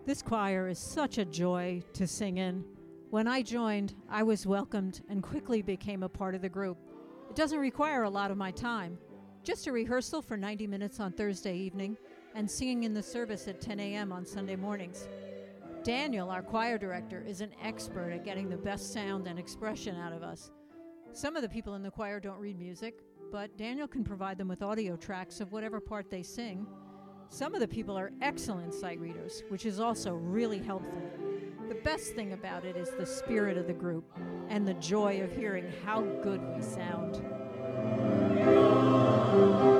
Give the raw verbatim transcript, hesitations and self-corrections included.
This choir is such a joy to sing in. When I joined, I was welcomed and quickly became a part of the group. It doesn't require a lot of my time. Just a rehearsal for ninety minutes on Thursday evening and singing in the service at ten a.m. on Sunday mornings. Daniel, our choir director, is an expert at getting the best sound and expression out of us. Some of the people in the choir don't read music, but Daniel can provide them with audio tracks of whatever part they sing. Some of the people are excellent sight readers, which is also really helpful. The best thing about it is the spirit of the group and the joy of hearing how good we sound.